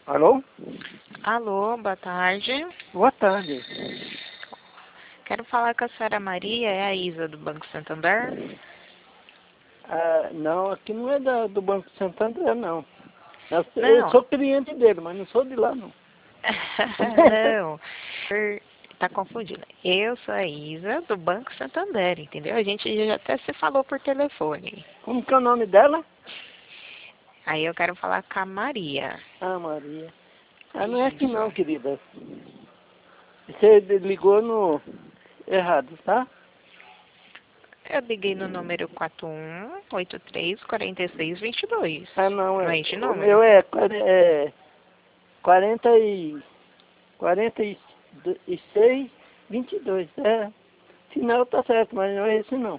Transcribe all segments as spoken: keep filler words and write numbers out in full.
Alô? Alô, boa tarde. Boa tarde. Quero falar com a senhora Maria, é a Isa do Banco Santander? Ah, não, aqui não é da, do Banco Santander, não. Eu, eu Não, sou cliente dele, mas não sou de lá, não. não, tá confundindo. Eu sou a Isa do Banco Santander, entendeu? A gente já até se falou por telefone. Como que é o nome dela? Aí eu quero falar com a Maria. Ah, Maria. Ah, não é aqui Isso. não, querida. Você ligou no errado, tá? Eu liguei no número quatro um oito três quatro seis dois dois. Ah, não, Não é, é este o número? meu é, quare- é quarenta e, quarenta e seis, vinte e dois. É, sinal tá certo, mas não é esse não.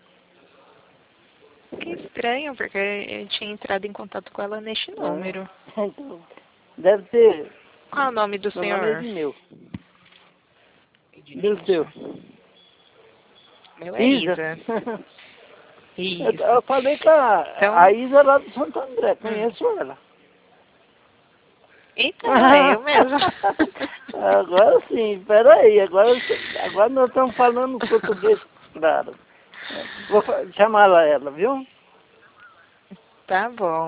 Que estranho, porque eu tinha entrado em contato com ela neste Ah, número. então, deve ter, Qual é o nome do meu nome é senhor? Edmil. E o seu? Edmilson. Meu é Isa. Isa. Eu, Isso. eu falei com a, a Então, Isa lá do Santo André, hum. conheço ela. Então, é eu mesmo. Agora sim, peraí, agora, agora nós estamos falando português, claro. Vou fa- chamar ela, ela, viu? Tá bom.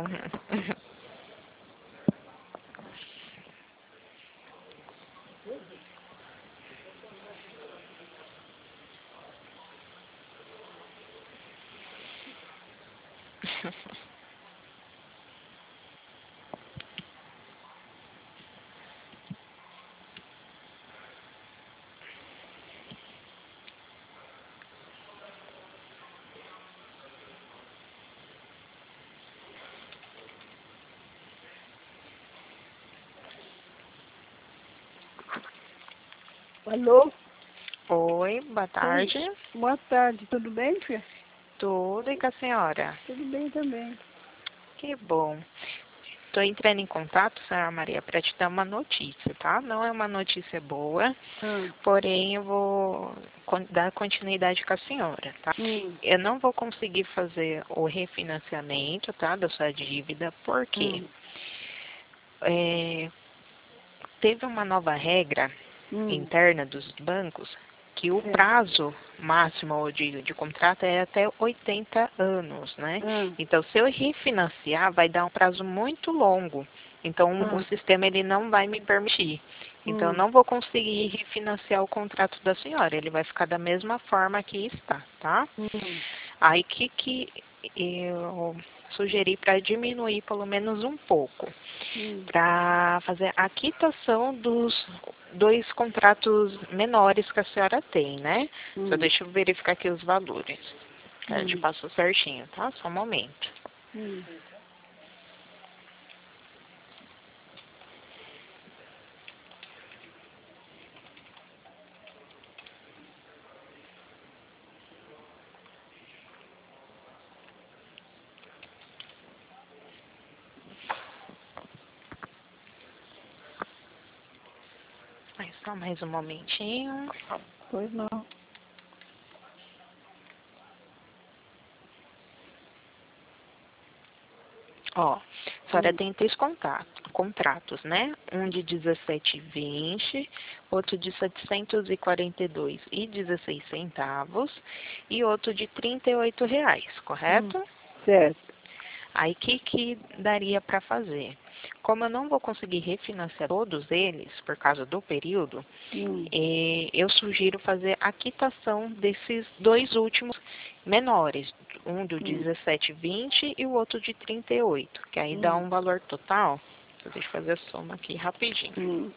Alô? Oi, boa Oi, tarde. boa tarde, tudo bem, filha? Tudo e com a senhora? Tudo bem também. Que bom. Estou entrando em contato, senhora Maria, para te dar uma notícia, tá? Não é uma notícia boa, Ah, porém eu vou con- dar continuidade com a senhora, tá? hum, Eu não vou conseguir fazer o refinanciamento, tá, da sua dívida, porque hum, é, teve uma nova regra hum, interna dos bancos que o certo. prazo máximo de, de contrato é até oitenta anos, né? Ah, Então, se eu refinanciar, vai dar um prazo muito longo. Então, o ah, sistema ele não vai me permitir. Então, eu hum, não vou conseguir refinanciar o contrato da senhora. Ele vai ficar da mesma forma que está, tá? hum, Aí, o que, que eu sugeri para diminuir pelo menos um pouco? hum, Para fazer a quitação dos dois contratos menores que a senhora tem, né? Só hum, deixa eu verificar aqui os valores. Eu te hum, passo certinho, tá? Só um momento. hum. Aí, só mais um momentinho. Pois não. Ó, a senhora Hum, tem três contatos, contratos, né? Um de dezessete e vinte, outro de setecentos e quarenta e dois e dezesseis centavos e outro de trinta e oito reais, hum, correto? certo. Aí, o que, que daria para fazer? Como eu não vou conseguir refinanciar todos eles, por causa do período, Hum, eh, eu sugiro fazer a quitação desses dois últimos menores, um do hum, dezessete e vinte e o outro de trinta e oito, que aí dá hum, um valor total. Deixa eu fazer a soma aqui rapidinho. hum.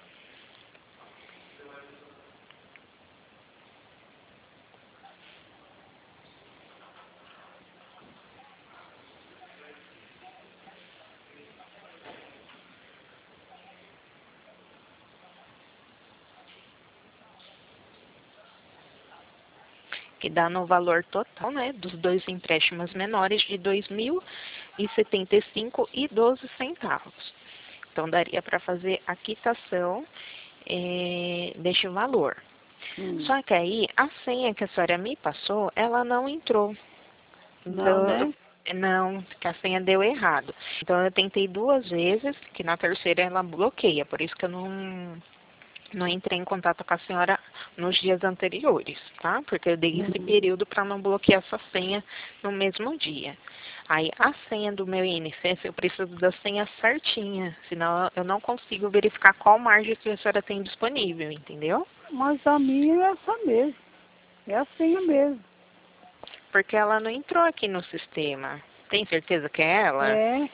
Que dá no valor total, né, dos dois empréstimos menores de dois mil e setenta e cinco e doze centavos. Então daria para fazer a quitação é, deste valor. Hum. Só que aí a senha que a senhora me passou, ela não entrou. Não, Então, eu- né? Não, que a senha deu errado. Então eu tentei duas vezes, que na terceira ela bloqueia, por isso que eu não, não entrei em contato com a senhora nos dias anteriores, tá? Porque eu dei esse período para não bloquear essa senha no mesmo dia. Aí a senha do meu I N S S, eu preciso da senha certinha, senão eu não consigo verificar qual margem que a senhora tem disponível, entendeu? Mas a minha é essa mesmo. É a senha mesmo. Porque ela não entrou aqui no sistema. Tem certeza que é ela? É,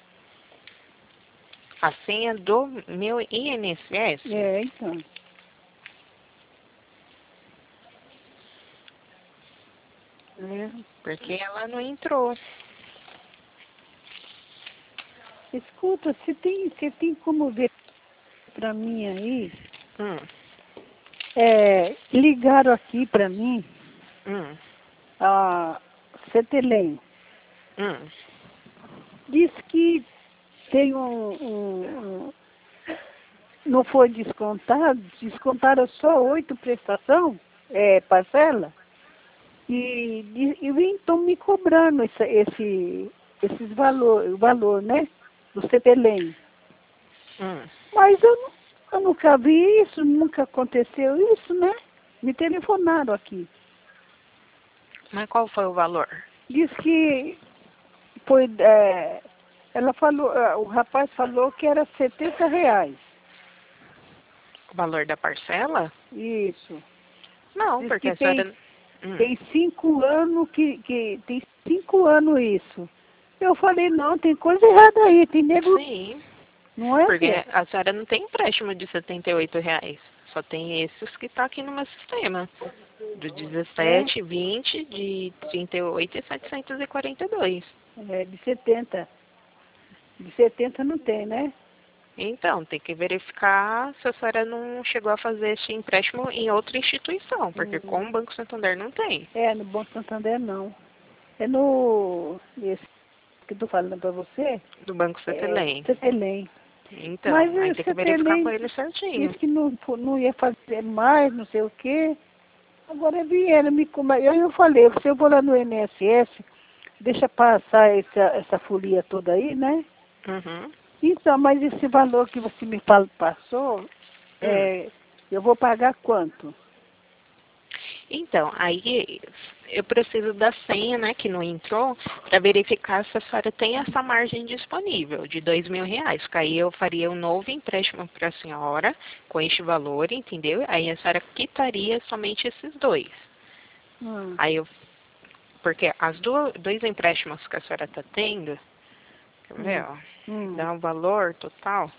A senha do meu I N S S? é, então. É. Porque ela não entrou. Escuta, você tem, você tem como ver pra mim aí? Hum, É, ligaram aqui pra mim hum, a Cetelém. hum. Diz que tem um, um, um- não foi descontado, descontaram só oito prestação, é, parcela, e, di- e estão me cobrando esse, esse, esses valor, o valor, né, do Cetelém. Hum. Mas eu, nu- eu nunca vi isso, nunca aconteceu isso, né? Me telefonaram aqui. Mas qual foi o valor? Diz que foi, é, ela falou, é, o rapaz falou que era setenta reais. O valor da parcela? Isso. Não, Diz porque que a tem, senhora... Hum. tem cinco anos que, que tem cinco anos isso. Eu falei, não, tem coisa errada aí, tem nego, Sim, não é, porque filha? a senhora não tem empréstimo de setenta e oito reais. Só tem esses que tá aqui no meu sistema. Do É, dezessete, vinte, de trinta e oito e setecentos e quarenta e dois. é de setenta. De setenta não tem, né? Então, tem que verificar se a senhora não chegou a fazer esse empréstimo em outra instituição, porque Hum. com o Banco Santander não tem. É, no Bom Santander não. É no, esse que eu tô falando pra você, Do Banco é Cetelém. Cetelém. Então, Mas aí o tem que verificar com Cetelém ele certinho. disse que não, fo- não ia fazer mais, não sei o quê. Agora vieram me comer. Eu, eu falei, se eu vou lá no I N S S, deixa passar essa, essa folia toda aí, né? Uhum. Então, mas esse valor que você me fala, passou, Hum. é, eu vou pagar quanto? Então, aí eu preciso da senha, né, que não entrou, para verificar se a senhora tem essa margem disponível de dois mil reais. Que aí eu faria um novo empréstimo para a senhora com este valor, entendeu? Aí a senhora quitaria somente esses dois. Hum, Aí eu, porque as duas, dois empréstimos que a senhora está tendo, quer ver, hum, ó, hum, dá um valor total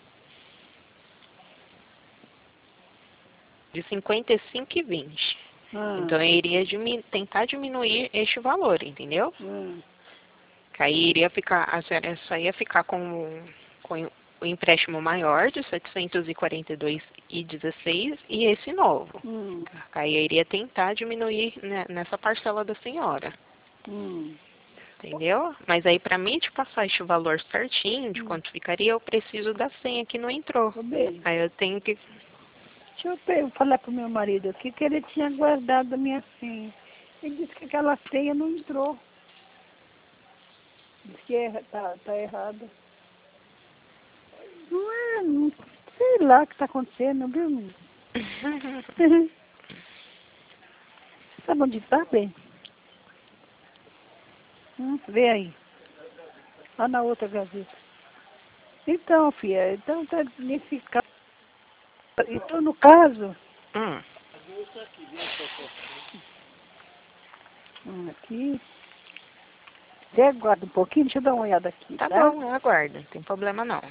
de cinquenta e cinco e vinte. hum, Então eu iria dimi- tentar diminuir este valor, entendeu? hum, Que aí iria ficar, a senhora só ia ficar com, com o empréstimo maior de setecentos e quarenta e dois e dezesseis e esse novo. hum, Aí eu iria tentar diminuir né, nessa parcela da senhora, hum, entendeu? Mas aí para mim te passar este valor certinho de hum. quanto ficaria, eu preciso da senha que não entrou. Ô, bem, Aí eu tenho que... deixa eu pe- falar pro meu marido aqui que ele tinha guardado a minha senha. Ele disse que aquela senha não entrou. Diz que é, tá, tá errada. Não é, não, sei lá o que tá acontecendo, viu? Sabe onde tá, bem? Hum, vê aí. Lá na outra gaveta. Então, filha, então tá nesse caso. Então, no caso, Hum, hum, aqui. Você aguarda um pouquinho, deixa eu dar uma olhada aqui, tá tá? bom, eu aguardo, não tem problema não.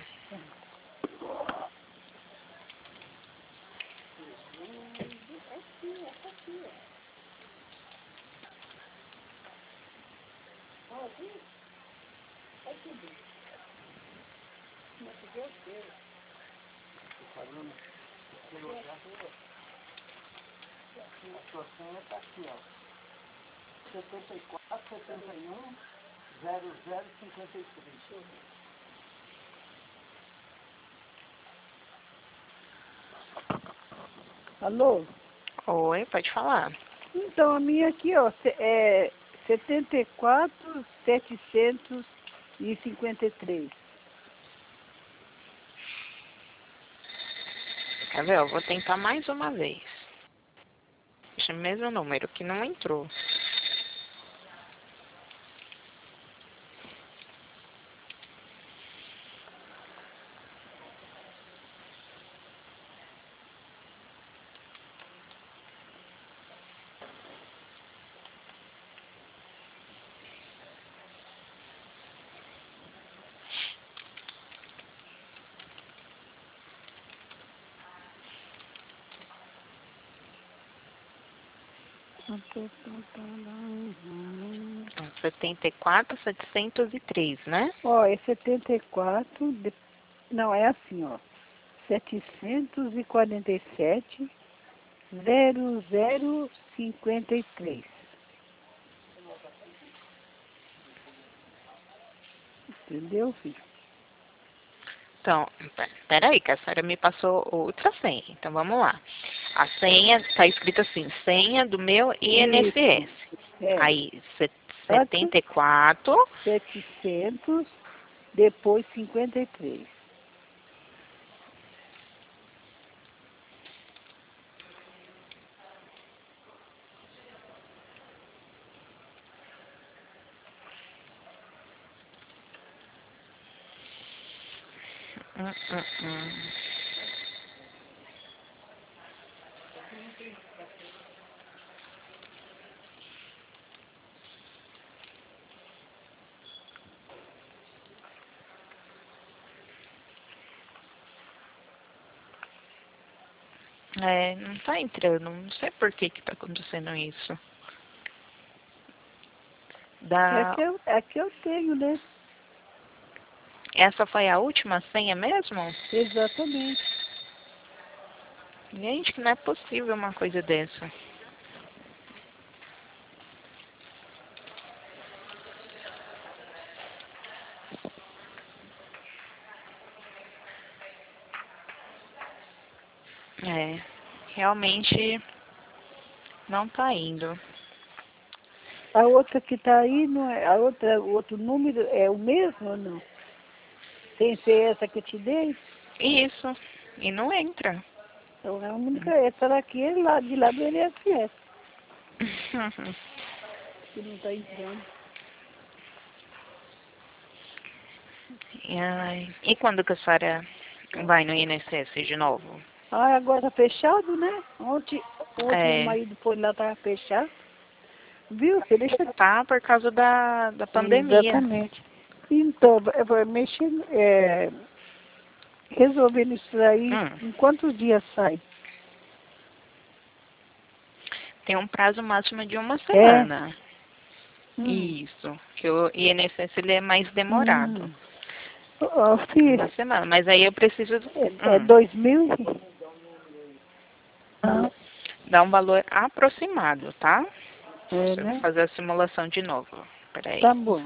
Sua senha tá aqui, ó. setenta e quatro, setenta e um, zero zero, cinquenta e três. Alô? Oi, pode falar. Então, a minha aqui, ó, cê- é setenta e quatro, setecentos e cinquenta e três. Quer ver? Eu vou tentar mais uma vez. Esse mesmo número que não entrou. setenta e quatro, setecentos e três, né? Ó, é setenta e quatro, de... não, é assim, ó. setecentos e quarenta e sete, zero zero cinquenta e três. Entendeu, filho? Então, peraí, que a senhora me passou outra senha. Então, vamos lá. A senha está escrito assim, senha do meu I N S S. É. Aí, setenta e quatro. setecentos, depois cinquenta e três. Hum, hum, hum. É, não tá entrando. Não sei por que que tá acontecendo isso. É Da... que eu, é que eu tenho, né? Essa foi a última senha mesmo? Exatamente. Gente, que não é possível uma coisa dessa. É, realmente não tá indo. A outra que está aí, não é, a outra, o outro número é o mesmo ou não? Sem ser essa que eu te dei? Isso, e não entra. Então é a única, essa daqui é lá, de lá do I N S S, que não está entrando. Ai, e quando que a senhora vai no I N S S de novo? Ah, agora tá fechado, né? Ontem, ontem meu É, marido foi lá, estava fechado. Viu? Você deixa... tá por causa da, da pandemia. Exatamente. Então, eu vou mexer, é, resolvendo isso aí, Hum, em quantos dias sai? tem um prazo máximo de uma É? semana. Hum. Isso, que o I N S S ele é mais demorado. Hum. Ó, Uma filho, semana, mas aí eu preciso é, é hum, dois mil e... Ah, dar um valor aproximado, tá? é, Deixa eu né? fazer a simulação de novo. Peraí. Tá bom.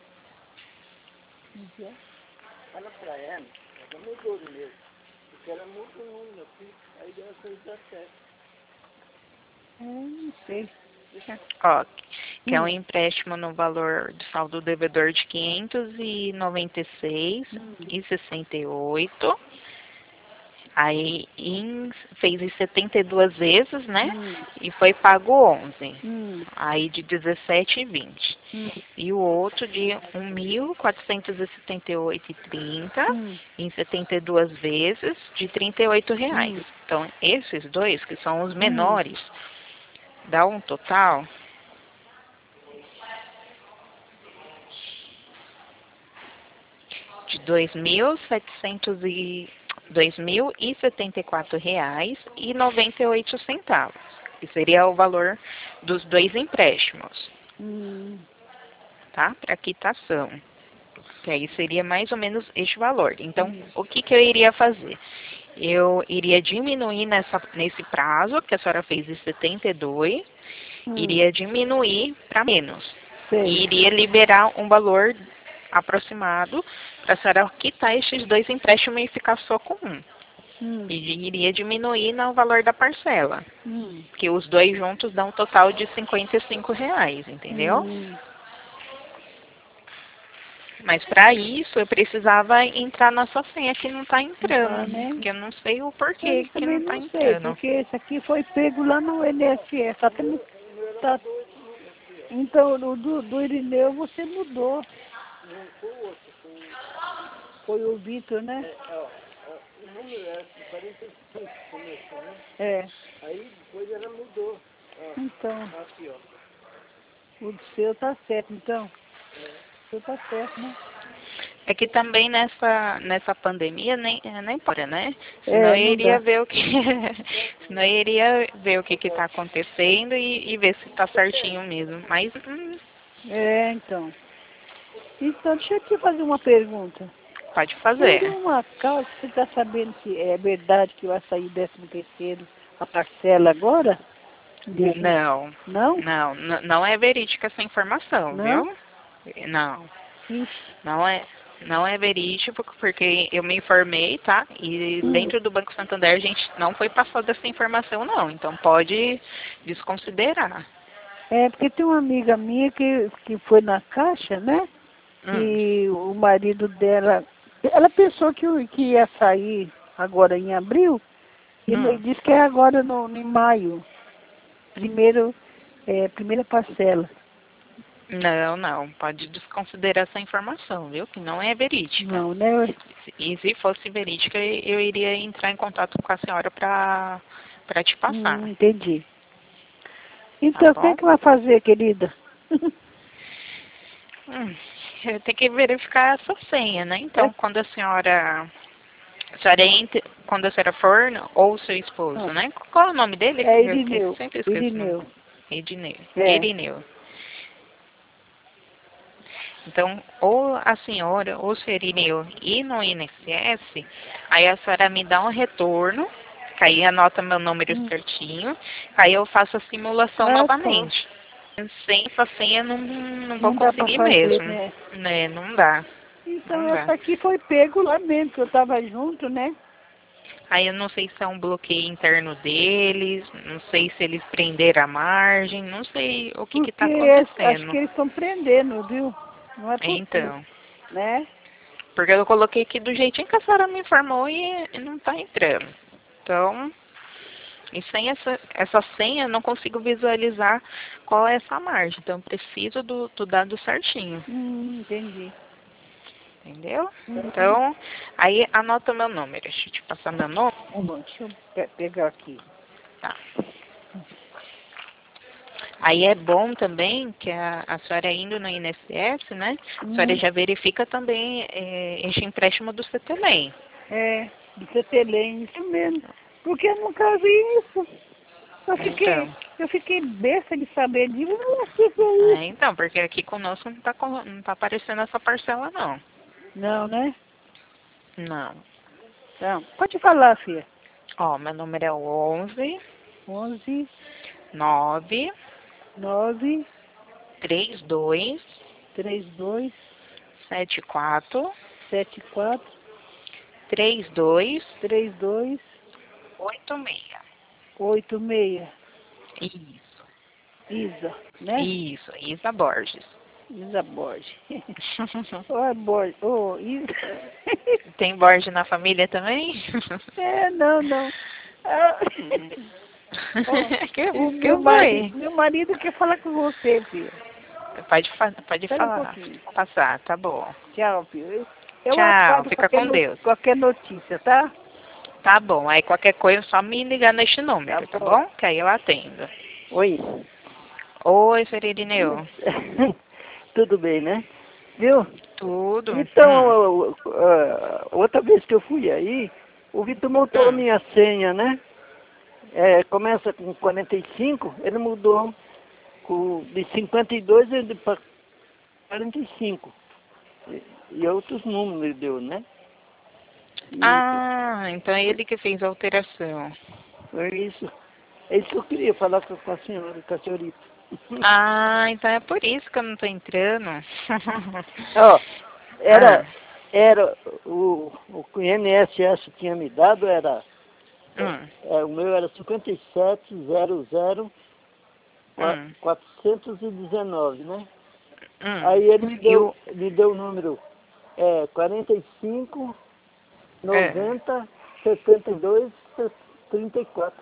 Fala pra ela, ela mudou do meu. Porque ela mudou o número aqui, aí deu coisa certa. É, não sei. Ó, que é um Hum. empréstimo no valor do saldo devedor de quinhentos e noventa e seis e sessenta e oito. Aí em, fez em setenta e duas vezes, né? Hum. E foi pago onze. Hum. Aí de dezessete e vinte. Hum. E o outro de mil quatrocentos e setenta e oito e trinta Hum. em setenta e duas vezes de trinta e oito reais. Hum. Então, esses dois, que são os Hum. menores, dá um total de dois mil setecentos e dois mil e setenta e quatro reais e noventa e oito centavos, que seria o valor dos dois empréstimos, Hum. tá? Para quitação. Que aí seria mais ou menos este valor. Então, o que que eu iria fazer? Eu iria diminuir nessa, nesse prazo que a senhora fez de setenta e dois, Hum. iria diminuir para menos. Sei. E iria liberar um valor aproximado para a senhora quitar esses dois empréstimos e ficar só com um. Hum. E iria diminuir no valor da parcela. Hum. Porque os dois juntos dão um total de cinquenta e cinco reais, entendeu? Hum. Mas para isso eu precisava entrar na sua senha que não está entrando. Tá, né? Porque eu não sei o porquê Eu que também não está não sei, entrando. porque esse aqui foi pego lá no I N S S. Tá tendo, tá... Então, o do, do Irineu você mudou. Foi o Vitor, né? O número é quarenta e cinco começou, né? É. Aí depois ela mudou. Ó, Então, aqui, ó. o seu tá certo, então. O seu tá certo, né? É que também nessa, nessa pandemia nem, nem pode, né? Senão É, eu não iria dá. ver o que. Senão eu iria ver o que está acontecendo e, e ver se está certinho mesmo. Mas hum, É, então. Então, deixa eu te fazer uma pergunta. pode Por fazer. um acaso, você está sabendo se é verdade que vai sair décimo terceiro a parcela agora? De- Não, Não? não, n- não é verídica essa informação, Não? viu? Não, Ixi. não é, não é verídico porque eu me informei, tá? E Hum. dentro do Banco Santander a gente não foi passada essa informação não, então pode desconsiderar. É, porque tem uma amiga minha que, que foi na caixa, né? Hum, E o marido dela, ela pensou que, o- que ia sair agora em abril, e ele hum. disse que é agora no, em maio, primeiro, é, primeira parcela. Não, não, pode desconsiderar essa informação, viu? Que não é verídica. Não, né? E se fosse verídica, eu iria entrar em contato com a senhora para para te passar, Hum, entendi. tá Então, o que é bom? que vai fazer, querida? Hum, eu tenho que verificar essa senha, né? É? Então, quando a senhora, a senhora entre, quando a senhora for, ou seu esposo, Ah, né? Qual é o nome dele? é Eu esqueço, Irineu. sempre esqueço o nome. Irineu. Irineu. É. Irineu. Então, ou a senhora, ou o senhor Irineu ir no I N S S, aí a senhora me dá um retorno, que aí anota meu número Hum. certinho, aí eu faço a simulação Ah, tá. novamente. Sem essa senha não, não vou Não dá pra conseguir fazer, mesmo. né? Né? Não dá. Então, Não dá. essa aqui foi pego lá mesmo, que eu tava junto, né? Aí eu não sei se é um bloqueio interno deles, não sei se eles prenderam a margem, não sei o que que Porque tá es- acho acontecendo. que eles estão prendendo, viu? Não é possível, Então, né? porque eu coloquei aqui do jeitinho que a senhora me informou e e não tá entrando. Então, e sem essa, essa senha eu não consigo visualizar qual é essa margem. Então, eu preciso do, do dado certinho. Hum, entendi. Entendeu? Uhum. Então, aí anota meu número. Deixa eu te passar meu número. Tá bom, deixa eu pe- pegar aqui. Tá. Aí é bom também que a, a senhora indo no I N S S, né? A senhora Hum, já verifica também é, este empréstimo do C T L E M. é, do C T L E M, isso mesmo. Porque eu nunca vi isso. Eu fiquei, Então, eu fiquei besta de saber disso. O que que é é, isso? então, porque aqui conosco não tá, colo- não tá aparecendo essa parcela, não. Não, né? Não. Não. Pode falar, filha. Ó, meu número é o onze, Onze, nove, nove, trinta e dois, três, dois, setenta e quatro, sete, quatro, trinta e dois, três, dois, oitenta e seis. oito, seis. Isso. Isa, né? Isso, Isa Borges. Isa Borges. Ô, Borges. Ô, Isa. Tem Borges na família também? É, não, não. Ah, ó, que, o que meu eu marido, falei. meu marido quer falar com você, filha. Pode, fa pode Espera um falar. pouquinho. Passar, tá bom. Tchau, filho. Eu Tchau, aguardo fica qualquer, com no- Deus. qualquer notícia, tá? Tá bom, aí qualquer coisa é só me ligar neste Tá número, tá bom. bom? Que aí eu atendo. Oi. Oi, Feririneu. Tudo bem, né? Viu? Tudo? Hum. Então, ah, outra vez que eu fui aí, o Vitor montou a Hum. minha senha, né? É, começa com quarenta e cinco, ele mudou com, de cinquenta e dois para quarenta e cinco. E, e outros números ele deu, né? E Ah, então é ele que fez a alteração. foi isso. É isso que eu queria falar com, com a senhora, com a senhorita. Ah, então é por isso que eu não tô entrando. Ó, era, Ah. Era, o, o I N S S tinha me dado, era, Hum. é, o meu era cinquenta e sete zero zero Hum. quatrocentos e dezenove, né? Hum. Aí ele me E deu, o... me deu o número é, quarenta e cinco, É. noventa, setenta e dois, trinta e quatro.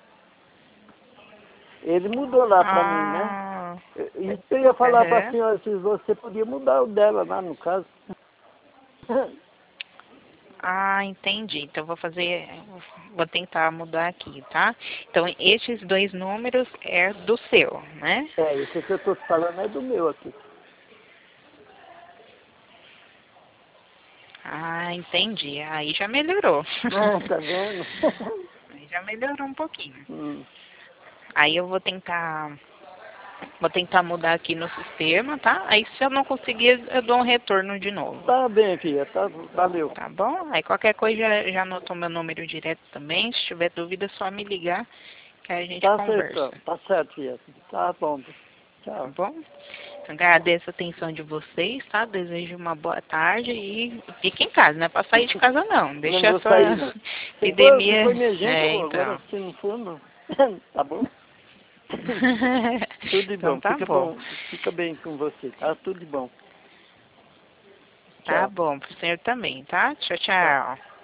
Ele mudou lá pra mim, né? Ah. E eu ia falar pra Uhum. senhora se você podia mudar o dela lá, no caso. Ah, entendi. Então, vou fazer, vou tentar mudar aqui, tá? Então, esses dois números é do seu, né? É, esse que eu tô falando é do meu aqui. Ah, entendi. Aí já melhorou. Ah, tá vendo? Aí já melhorou um pouquinho. Hum. Aí eu vou tentar, vou tentar mudar aqui no sistema, tá? Aí se eu não conseguir, eu dou um retorno de novo. Tá bem, filha, tá, valeu. Tá bom? Aí qualquer coisa já, já anotou meu número direto também. Se tiver dúvida, é só me ligar que a gente Tá conversa. certo, tá certo, filha. Tá bom. Tá Tchau. bom? Então, agradeço a atenção de vocês, tá? Desejo uma boa tarde e fique em casa, não é pra sair de casa não. Não Deixa vou essa sair, não. Se for, se epidemia. for emergência, eu É, vou. Agora, então. se não for, não. Tá bom? Tudo de Então bom. tá Fica bom. bom. Fica bem com você, tá? Tudo de bom. Tá Tchau. bom, pro senhor também, tá? Tchau, Tchau. tchau.